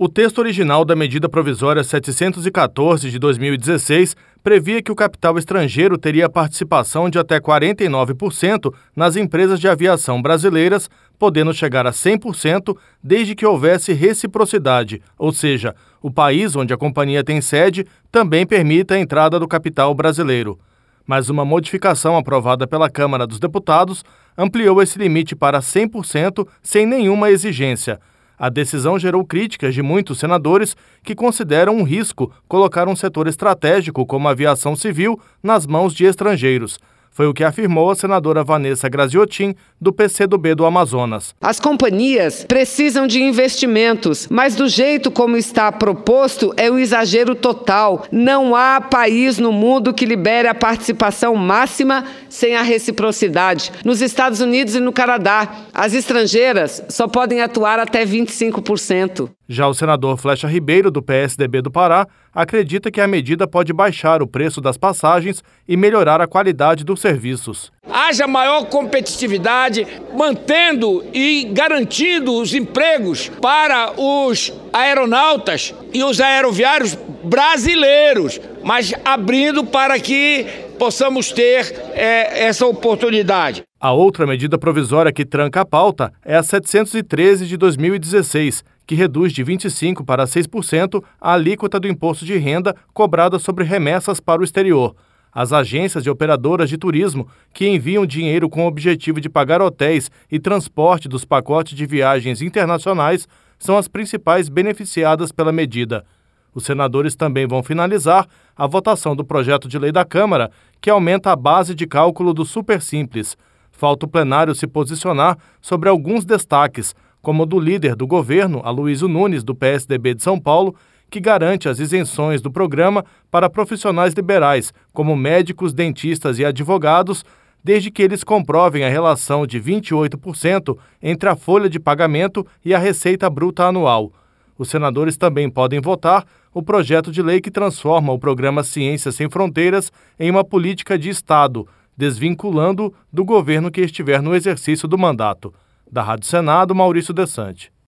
O texto original da medida provisória 714 de 2016 previa que o capital estrangeiro teria participação de até 49% nas empresas de aviação brasileiras, podendo chegar a 100% desde que houvesse reciprocidade, ou seja, o país onde a companhia tem sede também permita a entrada do capital brasileiro. Mas uma modificação aprovada pela Câmara dos Deputados ampliou esse limite para 100% sem nenhuma exigência. A decisão gerou críticas de muitos senadores que consideram um risco colocar um setor estratégico como a aviação civil nas mãos de estrangeiros. Foi o que afirmou a senadora Vanessa Graziotin, do PCdoB do Amazonas. As companhias precisam de investimentos, mas do jeito como está proposto é um exagero total. Não há país no mundo que libere a participação máxima sem a reciprocidade. Nos Estados Unidos e no Canadá, as estrangeiras só podem atuar até 25%. Já o senador Flecha Ribeiro, do PSDB do Pará, acredita que a medida pode baixar o preço das passagens e melhorar a qualidade dos serviços. Haja maior competitividade, mantendo e garantindo os empregos para os aeronautas e os aeroviários brasileiros, mas abrindo para que possamos ter essa oportunidade. A outra medida provisória que tranca a pauta é a 713 de 2016, que reduz de 25% para 6% a alíquota do imposto de renda cobrada sobre remessas para o exterior. As agências e operadoras de turismo que enviam dinheiro com o objetivo de pagar hotéis e transporte dos pacotes de viagens internacionais são as principais beneficiadas pela medida. Os senadores também vão finalizar a votação do projeto de lei da Câmara, que aumenta a base de cálculo do Supersimples. Falta o plenário se posicionar sobre alguns destaques, como o do líder do governo, Aloysio Nunes, do PSDB de São Paulo, que garante as isenções do programa para profissionais liberais, como médicos, dentistas e advogados, desde que eles comprovem a relação de 28% entre a folha de pagamento e a receita bruta anual. Os senadores também podem votar o projeto de lei que transforma o programa Ciência Sem Fronteiras em uma política de Estado, desvinculando do governo que estiver no exercício do mandato. Da Rádio Senado, Maurício Desante.